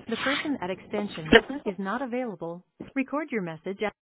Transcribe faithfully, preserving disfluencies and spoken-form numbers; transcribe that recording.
The person at extension is not available. Record your message at